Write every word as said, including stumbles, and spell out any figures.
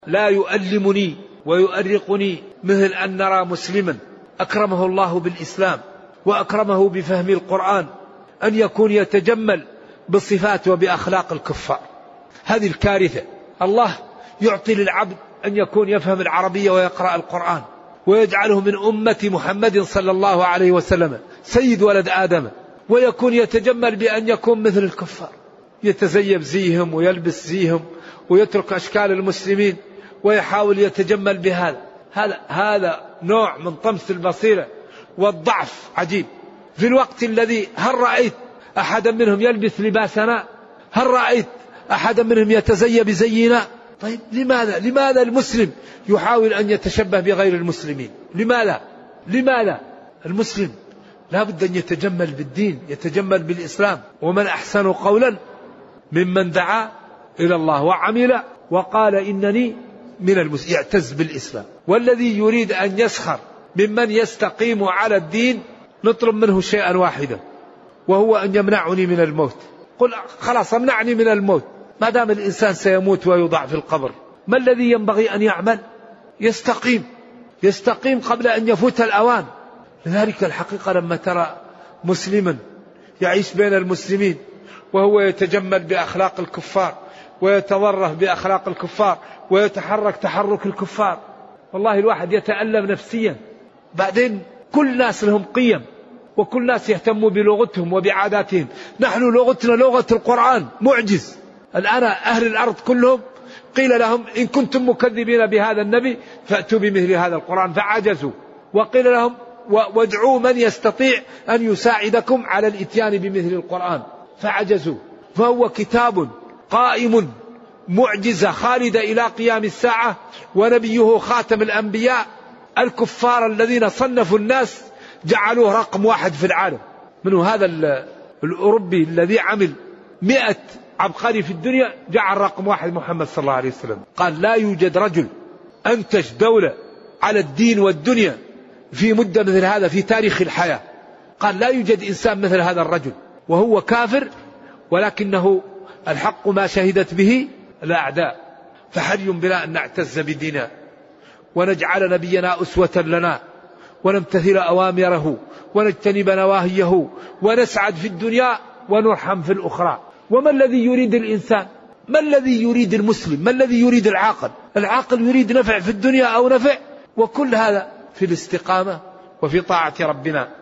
لا يؤلمني ويؤرقني مثل أن نرى مسلما أكرمه الله بالإسلام وأكرمه بفهم القرآن أن يكون يتجمل بصفات وبأخلاق الكفار. هذه الكارثة. الله يعطي للعبد أن يكون يفهم العربية ويقرأ القرآن ويجعله من أمة محمد صلى الله عليه وسلم سيد ولد آدم، ويكون يتجمل بأن يكون مثل الكفار، يتزيب زيهم ويلبس زيهم ويترك أشكال المسلمين ويحاول يتجمل بهذا. هذا هذا نوع من طمس البصيرة والضعف عجيب. في الوقت الذي هل رأيت أحدا منهم يلبس لباسنا؟ هل رأيت أحدا منهم يتزي بزينا؟ طيب لماذا لماذا المسلم يحاول أن يتشبه بغير المسلمين؟ لماذا لماذا المسلم لا بد أن يتجمل بالدين، يتجمل بالإسلام. ومن أحسن قولا ممن دعا إلى الله وعمل وقال إنني من المسلمين، يعتز بالإسلام. والذي يريد أن يسخر ممن يستقيم على الدين نطلب منه شيئا واحدا، وهو أن يمنعني من الموت. قل خلاص امنعني من الموت. ما دام الإنسان سيموت ويوضع في القبر، ما الذي ينبغي أن يعمل؟ يستقيم يستقيم قبل أن يفوت الأوان. لذلك الحقيقة لما ترى مسلما يعيش بين المسلمين وهو يتجمل بأخلاق الكفار ويتضره بأخلاق الكفار ويتحرك تحرك الكفار، والله الواحد يتألم نفسيا. بعدين كل ناس لهم قيم وكل ناس يهتموا بلغتهم وبعاداتهم. نحن لغتنا لغة القرآن معجز. الآن أهل الأرض كلهم قيل لهم إن كنتم مكذبين بهذا النبي فأتوا بمثل هذا القرآن فعجزوا، وقيل لهم وادعوا من يستطيع أن يساعدكم على الإتيان بمثل القرآن فعجزوا. فهو كتاب قائم معجزة خالدة إلى قيام الساعة، ونبيه خاتم الأنبياء. الكفار الذين صنفوا الناس جعلوه رقم واحد في العالم. منه هذا الأوروبي الذي عمل مئة عبقري في الدنيا جعل رقم واحد محمد صلى الله عليه وسلم. قال لا يوجد رجل أنتج دولة على الدين والدنيا في مدة مثل هذا في تاريخ الحياة. قال لا يوجد إنسان مثل هذا الرجل، وهو كافر ولكنه الحق ما شهدت به الأعداء. فحري بنا أن نعتز بديننا ونجعل نبينا أسوة لنا ونمتثل أوامره ونجتنب نواهيه ونسعد في الدنيا ونرحم في الأخرى. وما الذي يريد الإنسان؟ ما الذي يريد المسلم؟ ما الذي يريد العاقل؟ العاقل يريد نفع في الدنيا أو نفع، وكل هذا في الاستقامة وفي طاعة ربنا.